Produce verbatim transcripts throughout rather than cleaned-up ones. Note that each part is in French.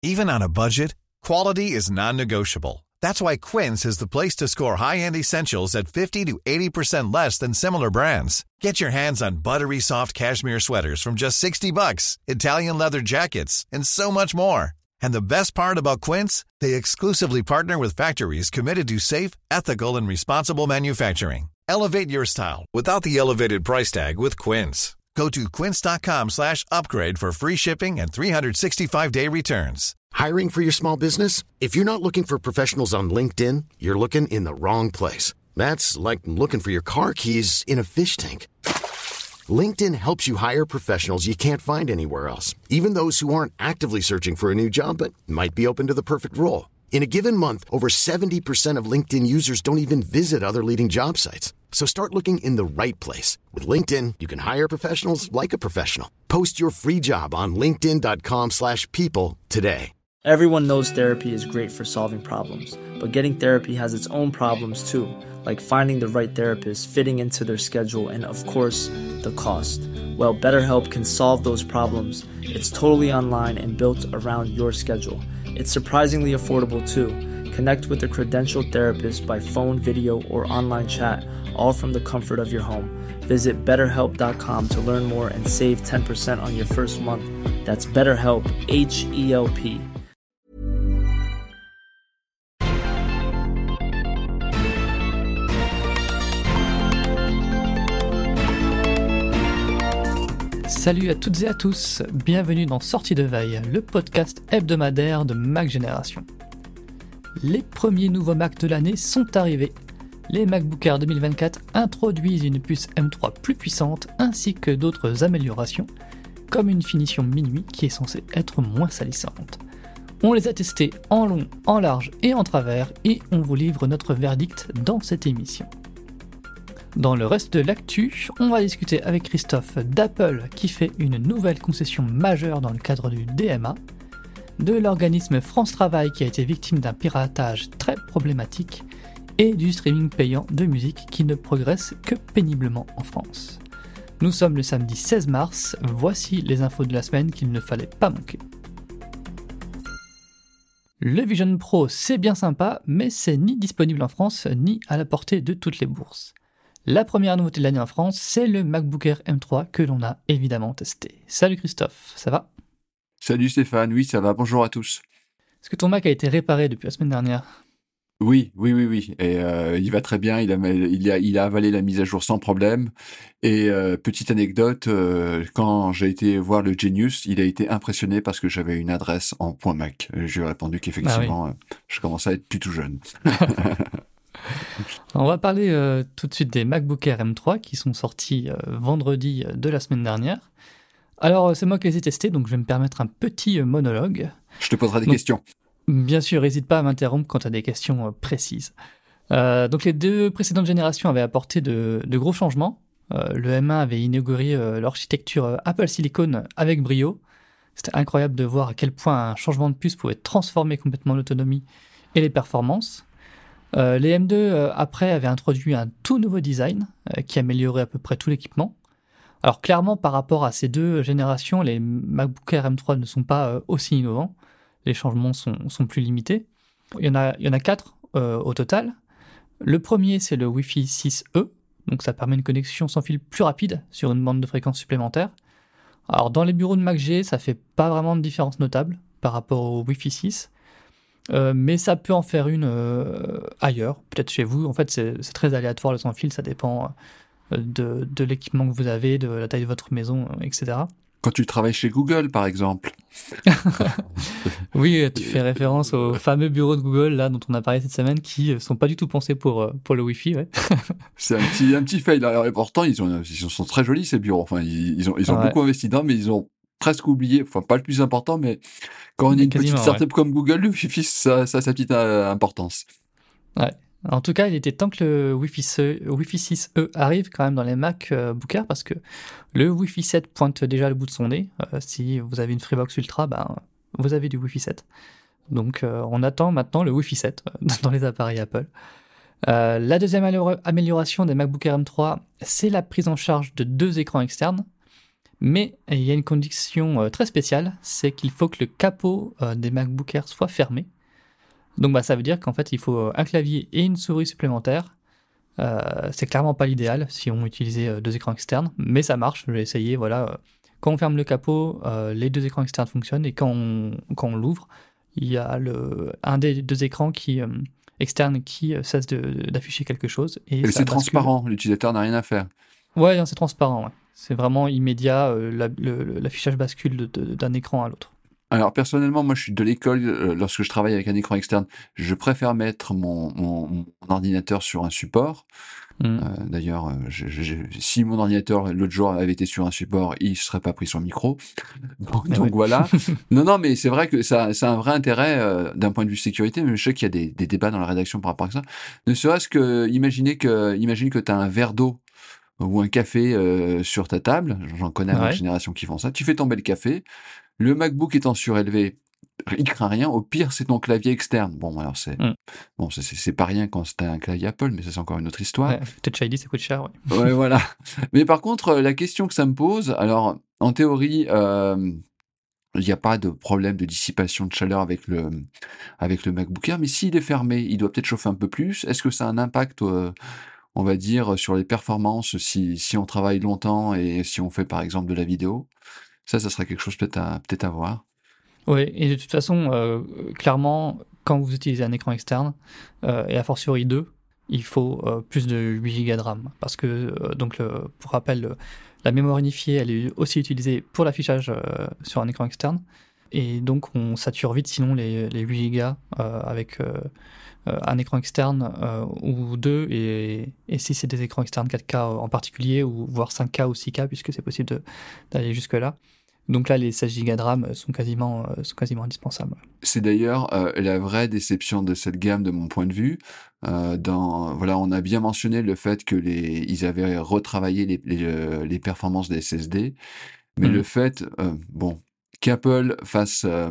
Even on a budget, quality is non-negotiable. That's why Quince is the place to score high-end essentials at fifty to eighty percent less than similar brands. Get your hands on buttery soft cashmere sweaters from just sixty bucks, Italian leather jackets, and so much more. And the best part about Quince, they exclusively partner with factories committed to safe, ethical, and responsible manufacturing. Elevate your style without the elevated price tag with Quince. Go to quince.com slash upgrade for free shipping and three sixty-five day returns. Hiring for your small business? If you're not looking for professionals on LinkedIn, you're looking in the wrong place. That's like looking for your car keys in a fish tank. LinkedIn helps you hire professionals you can't find anywhere else, even those who aren't actively searching for a new job but might be open to the perfect role. In a given month, over seventy percent of LinkedIn users don't even visit other leading job sites. So start looking in the right place. With LinkedIn, you can hire professionals like a professional. Post your free job on linkedin.com slash people today. Everyone knows therapy is great for solving problems, but getting therapy has its own problems too, like finding the right therapist, fitting into their schedule, and of course, the cost. Well, BetterHelp can solve those problems. It's totally online and built around your schedule. It's surprisingly affordable too. Connect with a credentialed therapist by phone, video, or online chat, all from the comfort of your home. Visit better help dot com to learn more and save ten percent on your first month. That's BetterHelp, H E L P. Salut à toutes et à tous, bienvenue dans Sortie de Veille, le podcast hebdomadaire de Mac Génération. Les premiers nouveaux Mac de l'année sont arrivés. Les MacBook Air deux mille vingt-quatre introduisent une puce M trois plus puissante ainsi que d'autres améliorations, comme une finition minuit qui est censée être moins salissante. On les a testés en long, en large et en travers et on vous livre notre verdict dans cette émission. Dans le reste de l'actu, on va discuter avec Christophe d'Apple qui fait une nouvelle concession majeure dans le cadre du D M A, de l'organisme France Travail qui a été victime d'un piratage très problématique et du streaming payant de musique qui ne progresse que péniblement en France. Nous sommes le samedi seize mars, voici les infos de la semaine qu'il ne fallait pas manquer. Le Vision Pro c'est bien sympa, mais c'est ni disponible en France ni à la portée de toutes les bourses. La première nouveauté de l'année en France, c'est le MacBook Air M trois que l'on a évidemment testé. Salut Christophe, ça va ? Salut Stéphane, oui ça va, bonjour à tous. Est-ce que ton Mac a été réparé depuis la semaine dernière ? Oui, oui, oui, oui, et euh, il va très bien, il a, il, a, il a avalé la mise à jour sans problème, et euh, petite anecdote, euh, quand j'ai été voir le Genius, il a été impressionné parce que j'avais une adresse en .mac. Je lui ai répondu qu'effectivement, ah oui. euh, je commençais à être plus tout jeune. On va parler euh, tout de suite des MacBook Air M trois qui sont sortis euh, vendredi de la semaine dernière. Alors, c'est moi qui les ai testés, donc je vais me permettre un petit euh, monologue. Je te poserai des donc, questions. Bien sûr, n'hésite pas à m'interrompre quand tu as des questions euh, précises. Euh, donc, les deux précédentes générations avaient apporté de, de gros changements. Euh, le M un avait inauguré euh, l'architecture euh, Apple Silicon avec brio. C'était incroyable de voir à quel point un changement de puce pouvait transformer complètement l'autonomie et les performances. Euh, les M deux, euh, après, avaient introduit un tout nouveau design euh, qui améliorait à peu près tout l'équipement. Alors clairement, par rapport à ces deux générations, les MacBook Air M trois ne sont pas euh, aussi innovants. Les changements sont, sont plus limités. Il y en a, il y en a quatre euh, au total. Le premier, c'est le Wi-Fi six E. Donc ça permet une connexion sans fil plus rapide sur une bande de fréquence supplémentaire. Alors dans les bureaux de Mac G, ça fait pas vraiment de différence notable par rapport au Wi-Fi six. Euh, mais ça peut en faire une euh, ailleurs, peut-être chez vous. En fait, c'est, c'est très aléatoire le sans fil, ça dépend euh, de, de l'équipement que vous avez, de la taille de votre maison, euh, et cetera. Quand tu travailles chez Google, par exemple. Oui, tu fais référence aux fameux bureaux de Google là dont on a parlé cette semaine qui sont pas du tout pensés pour pour le Wi-Fi. Ouais. C'est un petit un petit fail. Alors, et pourtant, ils ont ils sont très jolis ces bureaux. Enfin, ils, ils ont ils ont ouais. beaucoup investi dedans, mais ils ont presque oublié, enfin pas le plus important, mais quand on est une petite startup ouais. comme Google, le Wi-Fi, ça, ça a sa petite euh, importance. Ouais. En tout cas, il était temps que le Wi-Fi six E arrive quand même dans les Mac euh, Book Air parce que le Wi-Fi sept pointe déjà le bout de son nez. Euh, si vous avez une Freebox Ultra, ben, vous avez du Wi-Fi sept. Donc euh, on attend maintenant le Wi-Fi sept euh, dans les appareils Apple. Euh, la deuxième amélioration des MacBook Air M trois, c'est la prise en charge de deux écrans externes. Mais il y a une condition euh, très spéciale, c'est qu'il faut que le capot euh, des MacBook Air soit fermé. Donc bah, ça veut dire qu'en fait il faut un clavier et une souris supplémentaires. Euh, c'est clairement pas l'idéal si on utilisait euh, deux écrans externes, mais ça marche, j'ai essayé, voilà. Euh, quand on ferme le capot, euh, les deux écrans externes fonctionnent, et quand on, quand on l'ouvre, il y a le, un des deux écrans qui, euh, externes qui euh, cesse de, d'afficher quelque chose. Et, Et ça c'est bascule. transparent, l'utilisateur n'a rien à faire. Ouais, non, c'est transparent, ouais. C'est vraiment immédiat, euh, la- le- l'affichage bascule de- de- d'un écran à l'autre. Alors personnellement, moi je suis de l'école, euh, lorsque je travaille avec un écran externe, je préfère mettre mon, mon, mon ordinateur sur un support. Mm. Euh, d'ailleurs, euh, je- je- je- si mon ordinateur l'autre jour avait été sur un support, il ne serait pas pris sur le micro. Donc, Mais donc ouais. voilà. Non, non, mais c'est vrai que ça, ça a un vrai intérêt euh, d'un point de vue sécurité, mais je sais qu'il y a des, des débats dans la rédaction par rapport à ça. Ne serait-ce que, imaginez que, imagine que tu as un verre d'eau ou un café euh, sur ta table, j'en connais à notre Ouais. génération qui font ça, tu fais tomber le café, le MacBook étant surélevé, il craint rien, au pire c'est ton clavier externe. Bon, alors c'est Mm. bon, c'est- c'est c'est pas rien quand c'est un clavier Apple, mais ça c'est encore une autre histoire. Ouais, Touch I D, ça coûte cher, ouais. Ouais, voilà. Mais par contre, euh, la question que ça me pose, alors en théorie, euh, il n'y a pas de problème de dissipation de chaleur avec le, avec le MacBook Air, mais s'il est fermé, il doit peut-être chauffer un peu plus. Est-ce que ça a un impact, euh, on va dire, sur les performances si, si on travaille longtemps et si on fait par exemple de la vidéo? Ça, ça serait quelque chose peut-être à, peut-être à voir. Oui, et de toute façon, euh, clairement, quand vous utilisez un écran externe, euh, et a fortiori deux, il faut euh, plus de huit gigas de RAM. Parce que, euh, donc, le- pour rappel, le- la mémoire unifiée, elle est aussi utilisée pour l'affichage euh, sur un écran externe. Et donc, on sature vite, sinon, les, les huit gigas euh, avec euh, euh, un écran externe euh, ou deux. Et, et si c'est des écrans externes quatre K en particulier, ou voire cinq K ou six K, puisque c'est possible de- d'aller jusque-là. Donc là, les seize gigas de RAM sont quasiment, euh, sont quasiment indispensables. C'est d'ailleurs euh, la vraie déception de cette gamme, de mon point de vue. Euh, dans, voilà, on a bien mentionné le fait que les, ils avaient retravaillé les, les, euh, les performances des S S D, mais Mhm. le fait, euh, bon, qu'Apple fasse, euh,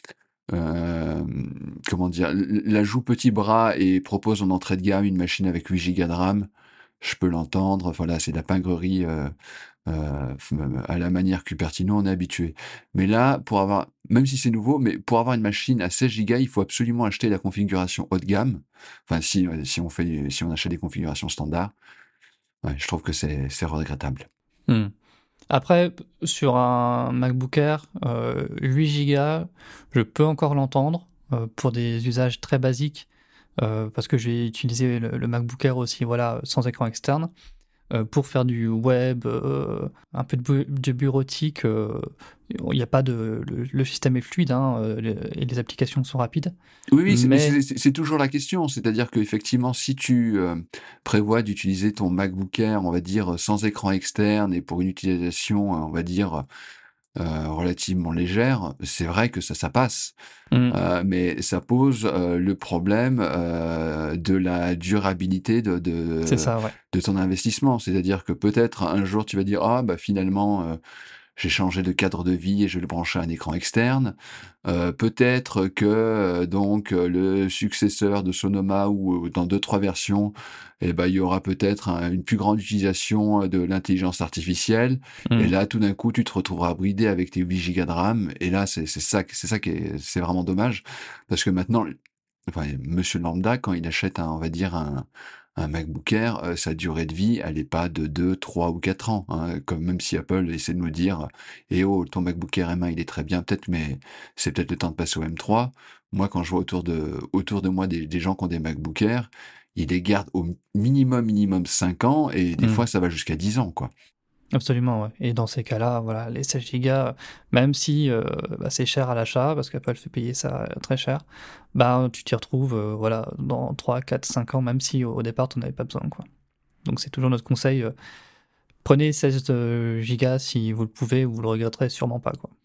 euh, comment dire, l- la joue petit bras et propose en entrée de gamme une machine avec huit gigas de RAM, je peux l'entendre. Voilà, c'est de la pingrerie. Euh, euh, f- à la manière Cupertino, on est habitué. Mais là, pour avoir, même si c'est nouveau, mais pour avoir une machine à seize gigas, il faut absolument acheter la configuration haut de gamme. Enfin, si, ouais, si on fait, si on achète des configurations standards, ouais, je trouve que c'est, c'est regrettable. Mhm. Après, p- sur un MacBook Air, euh, huit gigas, je peux encore l'entendre euh, pour des usages très basiques, euh, parce que j'ai utilisé le, le MacBook Air aussi, voilà, sans écran externe. Euh, pour faire du web, euh, un peu de, bu- de bureautique, euh, il n'y a pas de, le, le système est fluide, hein, euh, les- et les applications sont rapides. Oui, oui, c'est, mais Mais c'est, c'est- c'est toujours la question. C'est-à-dire qu'effectivement, si tu euh, prévois d'utiliser ton MacBook Air, on va dire, sans écran externe et pour une utilisation, euh, on va dire, euh, relativement légère, c'est vrai que ça, ça passe. mm, Euh, mais ça pose euh, le problème euh, de la durabilité de, c'est de, ça, ouais. de ton investissement. C'est-à-dire que peut-être un jour tu vas dire ah bah finalement euh, j'ai changé de cadre de vie et je vais le brancher à un écran externe. Euh, peut-être que euh, donc euh, le successeur de Sonoma ou euh, dans deux trois versions, eh ben il y aura peut-être un- une plus grande utilisation euh, de l'intelligence artificielle. Et Mm. là, tout d'un coup, tu te retrouveras bridé avec tes huit gigas de RAM. Et là, c'est c'est ça, c'est ça qui est, c'est vraiment dommage. Parce que maintenant, enfin, Monsieur Lambda, quand il achète un, on va dire, un, un MacBook Air, euh, sa durée de vie, elle est pas de deux, trois ou quatre ans. Hein, comme même si Apple essaie de nous dire, eh oh, ton MacBook Air M un, il est très bien, peut-être, mais c'est peut-être le temps de passer au M trois. Moi, quand je vois autour de, autour de moi des, des gens qui ont des MacBook Air, ils les gardent au minimum, minimum cinq ans, et des Mm. fois, ça va jusqu'à dix ans, quoi. Absolument, ouais. Et dans ces cas-là, voilà, les seize gigas, même si euh, bah, c'est cher à l'achat, parce qu'Apple fait payer ça euh, très cher, bah, tu t'y retrouves euh, voilà, dans trois, quatre, cinq ans, même si au départ, tu n'en avais pas besoin, quoi. Donc c'est toujours notre conseil, euh, prenez seize euh, gigas si vous le pouvez, vous le regretterez sûrement pas, quoi.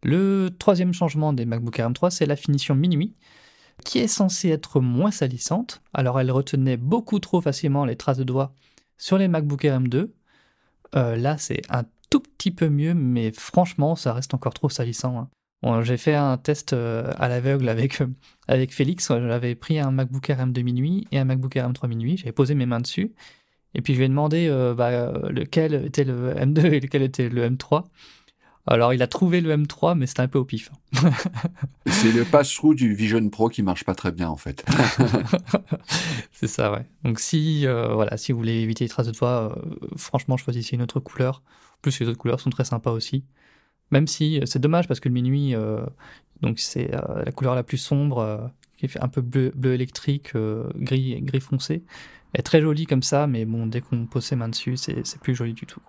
Le troisième changement des MacBook Air M trois, c'est la finition minuit, qui est censée être moins salissante. Alors elle retenait beaucoup trop facilement les traces de doigts sur les MacBook Air M deux. Euh, là, c'est un tout petit peu mieux, mais franchement, ça reste encore trop salissant, hein. Bon, j'ai fait un test euh, à l'aveugle avec, euh, avec Félix. J'avais pris un MacBook Air M deux minuit et un MacBook Air M trois minuit. J'avais posé mes mains dessus. Et puis je lui ai demandé euh, bah, lequel était le M deux et lequel était le M trois. Alors il a trouvé le M trois, mais c'était un peu au pif. C'est le pass-through du Vision Pro qui marche pas très bien en fait. C'est ça, ouais. Donc si, euh, voilà, si vous voulez éviter les traces de doigts, euh, franchement, choisissez une autre couleur. En plus, les autres couleurs sont très sympas aussi. Même si c'est dommage parce que le minuit, euh, donc c'est euh, la couleur la plus sombre, euh, qui fait un peu bleu, bleu électrique, euh, gris, gris foncé. Elle est très jolie comme ça, mais bon, dès qu'on pose ses mains dessus, c'est, c'est plus joli du tout.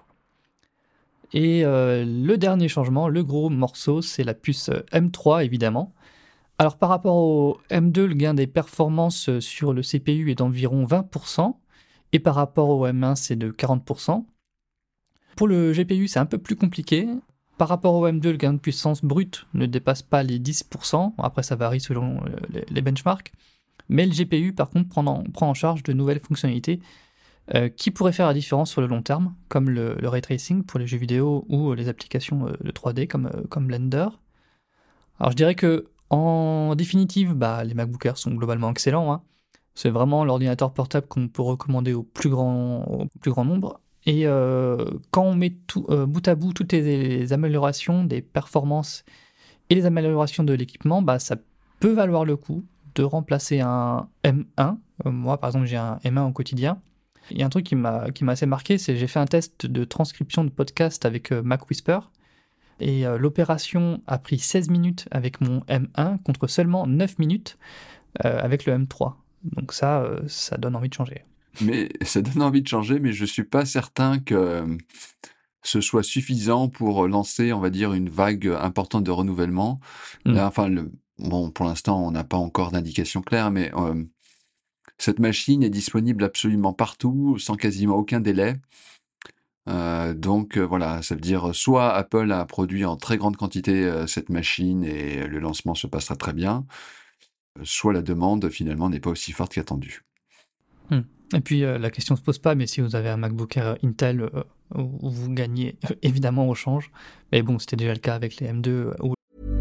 Et euh, le dernier changement, le gros morceau, c'est la puce M trois, évidemment. Alors par rapport au M deux, le gain des performances sur le C P U est d'environ vingt pour cent, et par rapport au M un, c'est de quarante pour cent. Pour le G P U, c'est un peu plus compliqué. Par rapport au M deux, le gain de puissance brut ne dépasse pas les dix pour cent. Après, ça varie selon les benchmarks. Mais le G P U, par contre, prend en, prend en charge de nouvelles fonctionnalités euh, qui pourraient faire la différence sur le long terme, comme le, le ray tracing pour les jeux vidéo ou les applications de trois D comme, comme Blender. Alors, je dirais que en définitive, bah, les MacBook Air sont globalement excellents. Hein. C'est vraiment l'ordinateur portable qu'on peut recommander au plus grand, au plus grand nombre. Et euh, quand on met tout, euh, bout à bout toutes les, les améliorations des performances et les améliorations de l'équipement, bah, ça peut valoir le coup de remplacer un M un. Euh, moi, par exemple, j'ai un M un au quotidien. Il y a un truc qui m'a, qui m'a assez marqué, c'est que j'ai fait un test de transcription de podcast avec euh, Mac Whisper. Et euh, l'opération a pris seize minutes avec mon M un contre seulement neuf minutes euh, avec le M trois. Donc ça, euh, ça donne envie de changer. Mais ça donne envie de changer, mais je suis pas certain que ce soit suffisant pour lancer, on va dire, une vague importante de renouvellement. Mm. Là, enfin, le, bon, pour l'instant, on n'a pas encore d'indication claire, mais euh, cette machine est disponible absolument partout, sans quasiment aucun délai. Euh, donc euh, voilà, ça veut dire soit Apple a produit en très grande quantité euh, cette machine et le lancement se passera très bien, soit la demande finalement n'est pas aussi forte qu'attendue. Mm. Et puis euh, la question se pose pas, mais si vous avez un MacBook Air Intel, euh, vous gagnez euh, évidemment au change. Mais bon, c'était déjà le cas avec les M deux. Euh, où...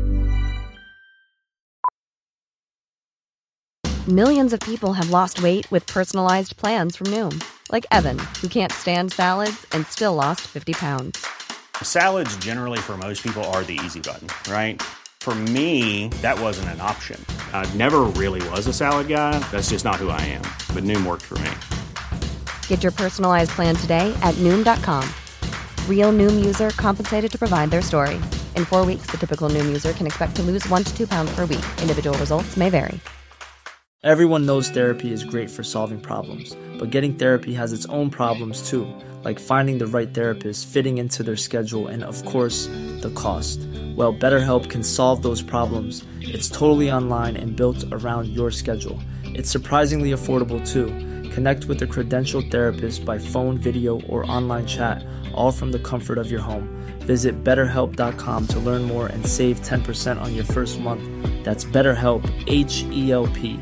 Millions of people have lost weight with personalized plans from Noom, like Evan, who can't stand salads and still lost fifty pounds. Salads generally for most people are the easy button, right? For me, that wasn't an option. I never really was a salad guy. That's just not who I am. But Noom worked for me. Get your personalized plan today at Noom dot com. Real Noom user compensated to provide their story. In four weeks, the typical Noom user can expect to lose one to two pounds per week. Individual results may vary. Everyone knows therapy is great for solving problems, but getting therapy has its own problems too, like finding the right therapist, fitting into their schedule, and of course, the cost. Well, BetterHelp can solve those problems. It's totally online and built around your schedule. It's surprisingly affordable too. Connect with a credentialed therapist by phone, video, or online chat, all from the comfort of your home. Visit better help dot com to learn more and save ten percent on your first month. That's BetterHelp, H E L P.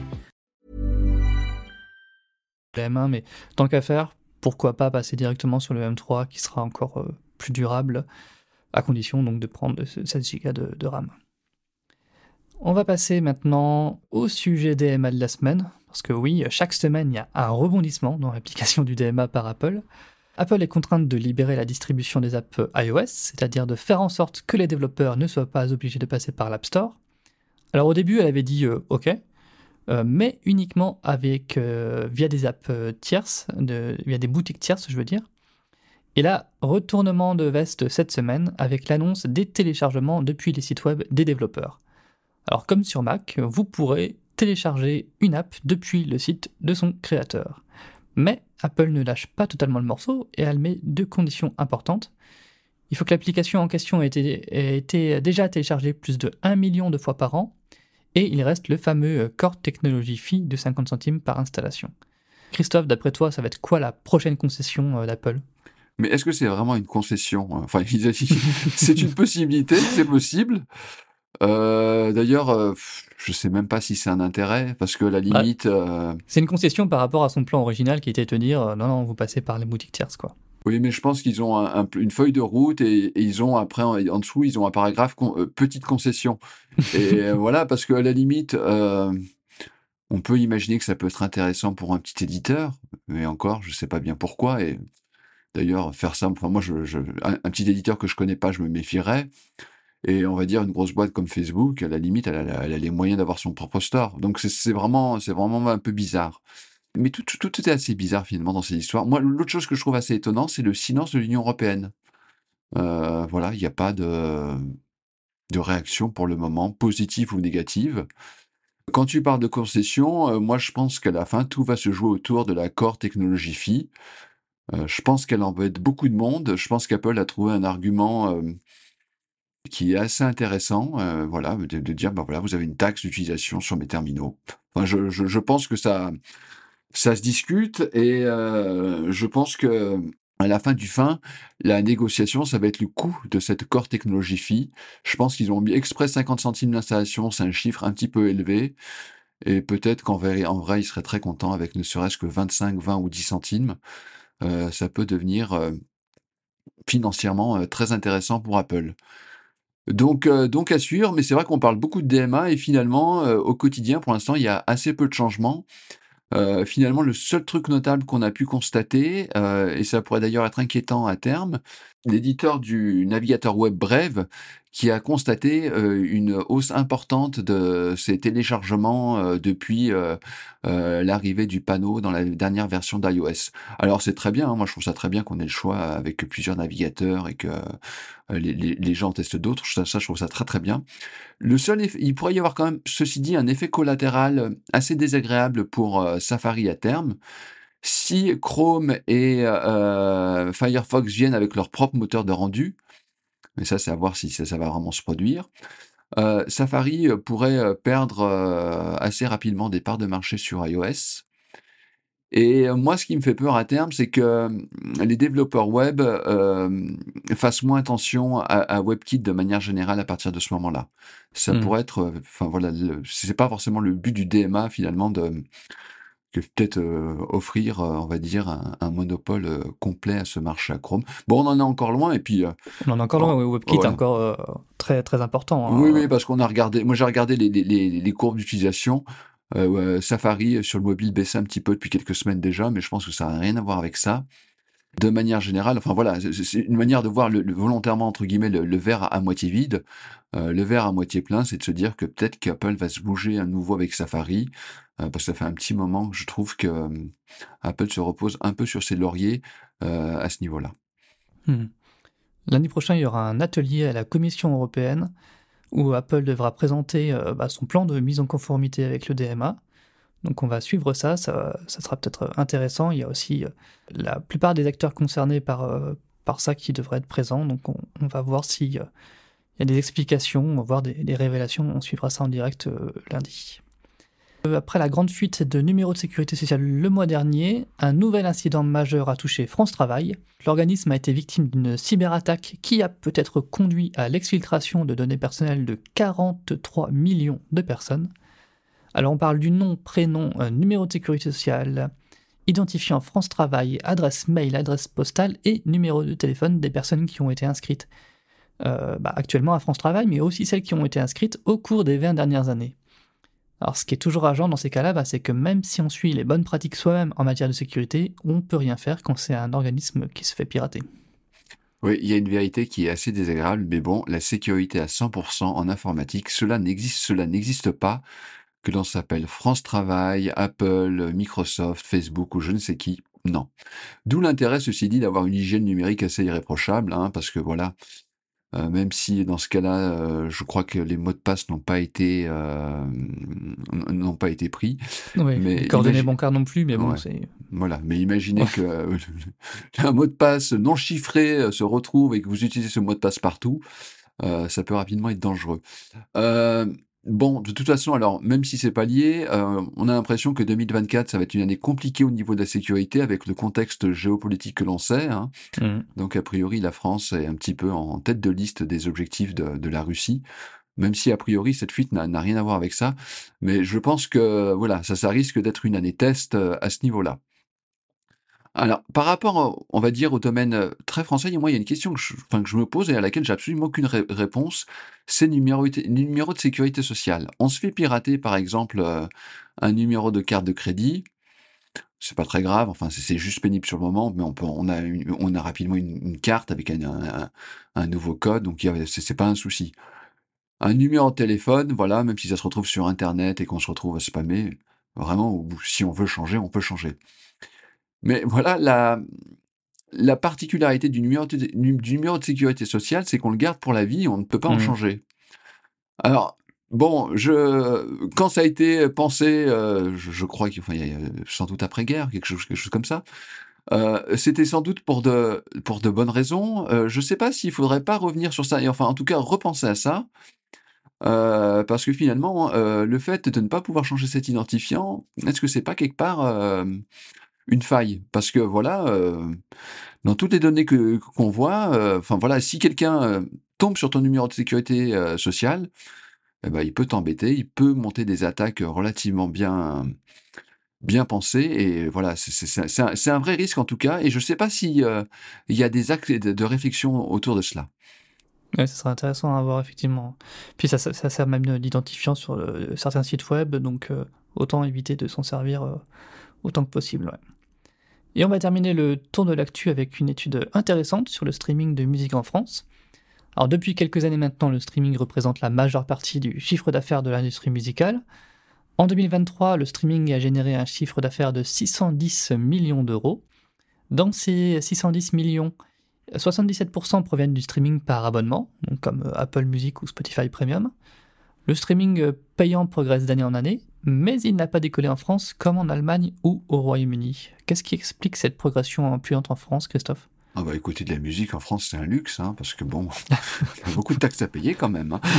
Le M un, mais tant qu'à faire, pourquoi pas passer directement sur le M trois qui sera encore euh, plus durable, à condition donc de prendre sept giga de, de RAM. On va passer maintenant au sujet D M A de la semaine, parce que oui, chaque semaine il y a un rebondissement dans l'application du D M A par Apple. Apple est contrainte de libérer la distribution des apps iOS, c'est-à-dire de faire en sorte que les développeurs ne soient pas obligés de passer par l'App Store. Alors au début, elle avait dit euh, OK, euh, mais uniquement avec euh, via des apps euh, tierces, de, via des boutiques tierces, je veux dire. Et là, retournement de veste cette semaine avec l'annonce des téléchargements depuis les sites web des développeurs. Alors comme sur Mac, vous pourrez télécharger une app depuis le site de son créateur. Mais Apple ne lâche pas totalement le morceau et elle met deux conditions importantes. Il faut que l'application en question ait été, ait été déjà téléchargée plus de un million de fois par an et il reste le fameux Core Technology Fee de cinquante centimes par installation. Christophe, d'après toi, ça va être quoi la prochaine concession d'Apple ? Mais est-ce que c'est vraiment une concession ? Enfin, il a dit, c'est une possibilité, c'est possible. Euh, d'ailleurs, euh, je sais même pas si c'est un intérêt, parce que la limite... Ouais. Euh... C'est une concession par rapport à son plan original qui était de dire euh, non, non, vous passez par les boutiques tierces, quoi. Oui, mais je pense qu'ils ont un, un, une feuille de route et, et ils ont après, en, en dessous, ils ont un paragraphe con, euh, petite concession. Et euh, voilà, parce qu'à la limite, euh, On peut imaginer que ça peut être intéressant pour un petit éditeur, mais encore, je sais pas bien pourquoi. Et d'ailleurs, faire ça, enfin moi, je, je, un, un petit éditeur que je connais pas, je me méfierais. Et on va dire une grosse boîte comme Facebook, à la limite, elle a, elle a les moyens d'avoir son propre store. Donc c'est c'est vraiment, c'est vraiment un peu bizarre. Mais tout, tout, tout est assez bizarre finalement dans ces histoires. Moi, l'autre chose que je trouve assez étonnant, c'est le silence de l'Union européenne. Euh, voilà, il n'y a pas de, de réaction pour le moment, positive ou négative. Quand tu parles de concession, euh, moi je pense qu'à la fin, tout va se jouer autour de la Core Technology Fee. Euh, je pense qu'elle embête beaucoup de monde. Je pense qu'Apple a trouvé un argument euh, qui est assez intéressant, euh, voilà, de, de dire, bah voilà, vous avez une taxe d'utilisation sur mes terminaux. Enfin, je, je, je pense que ça, ça se discute et euh, je pense que à la fin du fin, la négociation, ça va être le coût de cette Core Technology Fee. Je pense qu'ils ont mis exprès cinquante centimes d'installation, c'est un chiffre un petit peu élevé. Et peut-être qu'en vrai, en vrai, ils seraient très contents avec ne serait-ce que vingt-cinq, vingt ou dix centimes. Euh, ça peut devenir euh, financièrement euh, très intéressant pour Apple. Donc, euh, donc à suivre, mais c'est vrai qu'on parle beaucoup de D M A et finalement, euh, au quotidien, pour l'instant, il y a assez peu de changements. Euh, finalement, le seul truc notable qu'on a pu constater, euh, et ça pourrait d'ailleurs être inquiétant à terme, l'éditeur du navigateur web Brave, qui a constaté euh, une hausse importante de ses téléchargements euh, depuis euh, euh, l'arrivée du panneau dans la dernière version d'iOS. Alors c'est très bien, hein, moi je trouve ça très bien qu'on ait le choix avec plusieurs navigateurs et que euh, les, les, les gens testent d'autres, ça, ça je trouve ça très très bien. Le seul effet, il pourrait y avoir quand même, ceci dit, un effet collatéral assez désagréable pour euh, Safari à terme. Si Chrome et euh, Firefox viennent avec leur propre moteur de rendu, mais ça c'est à voir si ça, ça va vraiment se produire, euh, Safari pourrait perdre euh, assez rapidement des parts de marché sur iOS. Et moi, ce qui me fait peur à terme, c'est que les développeurs web euh, fassent moins attention à, à WebKit de manière générale à partir de ce moment-là. Ça Hmm. pourrait être, enfin voilà, le- c'est pas forcément le but du D M A finalement de que peut-être euh, offrir, euh, on va dire, un, un monopole euh, complet à ce marché à Chrome. Bon, on en est encore loin, et puis euh, On en est encore oh, loin, ouais, WebKit est voilà. encore euh, très, très important. Oui, hein. oui, parce qu'on a regardé, moi j'ai regardé les, les, les, les courbes d'utilisation. Euh, ouais, Safari sur le mobile baissait un petit peu depuis quelques semaines déjà, mais je pense que ça n'a rien à voir avec ça. De manière générale, enfin voilà, c'est c'est une manière de voir le, le- volontairement entre guillemets le, le verre à moitié vide. Euh, le verre à moitié plein, c'est de se dire que peut-être qu'Apple va se bouger à nouveau avec Safari, euh, parce que ça fait un petit moment que je trouve que euh, Apple se repose un peu sur ses lauriers euh, à ce niveau-là. Hmm. L'année prochaine, il y aura un atelier à la Commission européenne où Apple devra présenter euh, bah, son plan de mise en conformité avec le D M A. Donc on va suivre ça, ça, ça sera peut-être intéressant. Il y a aussi euh, la plupart des acteurs concernés par, euh, par ça qui devraient être présents. Donc on, on va voir s'il y a des explications, on va voir des, des révélations. On suivra ça en direct euh, lundi. Euh, Après la grande fuite de numéros de sécurité sociale le mois dernier, un nouvel incident majeur a touché France Travail. L'organisme a été victime d'une cyberattaque qui a peut-être conduit à l'exfiltration de données personnelles de quarante-trois millions de personnes. Alors on parle du nom, prénom, euh, numéro de sécurité sociale, identifiant France Travail, adresse mail, adresse postale et numéro de téléphone des personnes qui ont été inscrites euh, bah, actuellement à France Travail, mais aussi celles qui ont été inscrites au cours des vingt dernières années. Alors ce qui est toujours rageant dans ces cas-là, bah, c'est que même si on suit les bonnes pratiques soi-même en matière de sécurité, on peut rien faire quand c'est un organisme qui se fait pirater. Oui, il y a une vérité qui est assez désagréable, mais bon, la sécurité à cent pour cent en informatique, cela n'existe, cela n'existe pas, que l'on s'appelle France Travail, Apple, Microsoft, Facebook ou je ne sais qui. Non. D'où l'intérêt, ceci dit, d'avoir une hygiène numérique assez irréprochable, hein, parce que voilà, euh, même si dans ce cas-là, euh, je crois que les mots de passe n'ont pas été euh, n'ont pas été pris. Oui, Mais les coordonnées imagine- bancaires non plus, mais bon, Ouais. c'est... Voilà, mais imaginez que euh, un mot de passe non chiffré euh, se retrouve et que vous utilisez ce mot de passe partout, euh, ça peut rapidement être dangereux. Euh, bon, de toute façon, alors, même si c'est pas lié, euh, on a l'impression que deux mille vingt-quatre, ça va être une année compliquée au niveau de la sécurité avec le contexte géopolitique que l'on sait, hein. Mhm. Donc, a priori, la France est un petit peu en tête de liste des objectifs de, de la Russie, même si, a priori, cette fuite n'a n'a rien à voir avec ça. Mais je pense que, voilà, ça, ça risque d'être une année test euh, à ce niveau-là. Alors, par rapport, au- on va dire, au domaine euh, très français, moi, il y a une question que je, enfin, que je me pose et à laquelle j'ai absolument aucune ré- réponse, c'est le numéro, numéro de sécurité sociale. On se fait pirater, par exemple, euh, un numéro de carte de crédit. C'est pas très grave, enfin c'est, c'est juste pénible sur le moment, mais on peut, on a, une, on a rapidement une, une carte avec un, un, un nouveau code, donc il y a, c'est, c'est pas un souci. Un numéro de téléphone, voilà, même si ça se retrouve sur Internet et qu'on se retrouve à spammer, vraiment, si on veut changer, on peut changer. Mais voilà, la, la particularité du numéro, de, du numéro de sécurité sociale, c'est qu'on le garde pour la vie, on ne peut pas en Mmh. changer. Alors, bon, je, quand ça a été pensé, euh, je, je crois qu'il enfin, y a sans doute après-guerre, quelque chose, quelque chose comme ça, euh, c'était sans doute pour de, pour de bonnes raisons. Euh, je ne sais pas s'il ne faudrait pas revenir sur ça, et enfin, en tout cas, repenser à ça, euh, parce que finalement, euh, le fait de ne pas pouvoir changer cet identifiant, est-ce que c'est pas quelque part euh, une faille? Parce que voilà, euh, dans toutes les données que, qu'on voit, euh, enfin voilà, si quelqu'un euh, tombe sur ton numéro de sécurité euh, sociale, eh ben, il peut t'embêter, il peut monter des attaques relativement bien, bien pensées, et voilà, c'est, c'est, c'est, c'est un, c'est un vrai risque en tout cas, et je ne sais pas s'il euh, y a des actes de, de réflexion autour de cela. Ouais, ça serait intéressant à voir, effectivement. Puis ça, ça, ça sert même d'identifiant sur le- certains sites web, donc euh, autant éviter de s'en servir euh, autant que possible. Ouais. Et on va terminer le tour de l'actu avec une étude intéressante sur le streaming de musique en France. Alors depuis quelques années maintenant, le streaming représente la majeure partie du chiffre d'affaires de l'industrie musicale. En deux mille vingt-trois, le streaming a généré un chiffre d'affaires de six cent dix millions d'euros. Dans ces six cent dix millions, soixante-dix-sept pour cent proviennent du streaming par abonnement, donc comme Apple Music ou Spotify Premium. Le streaming payant progresse d'année en année, mais il n'a pas décollé en France comme en Allemagne ou au Royaume-Uni. Qu'est-ce qui explique cette progression influente en France, Christophe ? Ah bah écouter de la musique en France, c'est un luxe, hein, parce que bon, il y a beaucoup de taxes à payer quand même. Hein.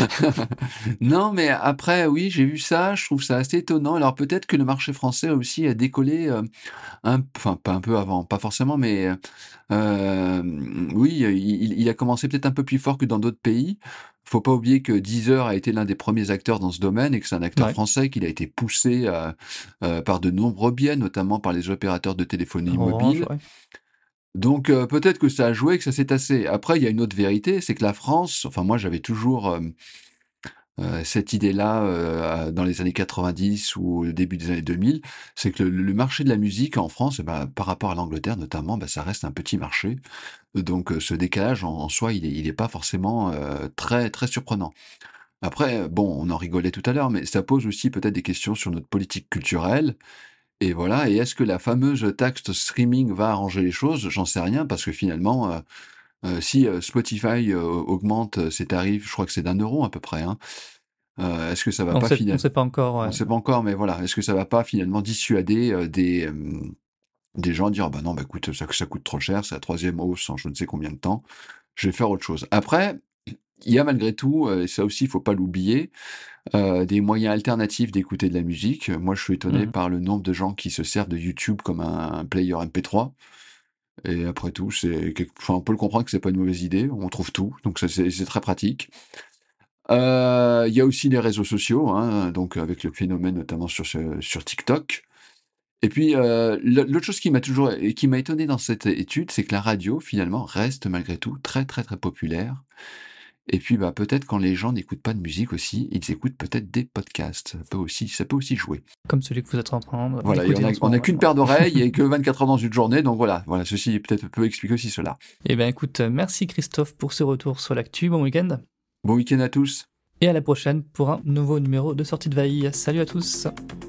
Non, mais après, oui, j'ai vu ça, je trouve ça assez étonnant. Alors peut-être que le marché français aussi a décollé, euh, un, enfin pas un peu avant, pas forcément, mais euh, oui, il, il a commencé peut-être un peu plus fort que dans d'autres pays. Faut pas oublier que Deezer a été l'un des premiers acteurs dans ce domaine et que c'est un acteur Ouais. français, qu'il a été poussé euh, euh, par de nombreux biais, notamment par les opérateurs de téléphonie Orange, mobile. ouais. Donc euh, peut-être que ça a joué, que ça s'est tassé. Après, il y a une autre vérité, c'est que la France, enfin moi j'avais toujours euh, euh, cette idée-là euh, dans les années quatre-vingt-dix ou au début des années deux mille, c'est que le, le marché de la musique en France, eh ben, par rapport à l'Angleterre notamment, ben, ça reste un petit marché. Donc euh, ce décalage en, en soi, il est, il est pas forcément euh, très très surprenant. Après, bon, on en rigolait tout à l'heure, mais ça pose aussi peut-être des questions sur notre politique culturelle. Et voilà, et est-ce que la fameuse taxe streaming va arranger les choses? J'en sais rien, parce que finalement, euh, euh, si euh, Spotify euh, augmente ses tarifs, je crois que c'est d'un euro à peu près, hein, euh, est-ce que ça va On pas sait, on finalement, sait pas encore. on Ouais. ne sait pas encore, mais voilà, est-ce que ça va pas finalement dissuader euh, des, euh, des gens à dire, bah non, bah écoute, ça, ça coûte trop cher, c'est la troisième hausse en je ne sais combien de temps, je vais faire autre chose. Après, il y a malgré tout, euh, et ça aussi, il faut pas l'oublier, euh, des moyens alternatifs d'écouter de la musique. Moi, je suis étonné Mhm. par le nombre de gens qui se servent de YouTube comme un, un player M P trois. Et après tout, c'est, quelque- enfin, on peut le comprendre que c'est pas une mauvaise idée. On trouve tout, donc ça, c'est c'est très pratique. Euh, Il y a aussi les réseaux sociaux, hein, donc avec le phénomène notamment sur ce- sur TikTok. Et puis euh, l- l'autre chose qui m'a toujours et qui m'a étonné dans cette étude, c'est que la radio finalement reste malgré tout très très très populaire. Et puis, bah, peut-être quand les gens n'écoutent pas de musique aussi, ils écoutent peut-être des podcasts. Ça peut aussi, ça peut aussi jouer. Comme celui que vous êtes en train de- Voilà, et d'écouter on en a, ce on a moment qu'une même. paire d'oreilles et que vingt-quatre heures dans une journée, donc voilà, voilà, ceci peut-être peut expliquer aussi cela. Eh bien écoute, merci Christophe pour ce retour sur l'actu. Bon week-end. Bon week-end à tous. Et à la prochaine pour un nouveau numéro de Sortie de Vaille. Salut à tous.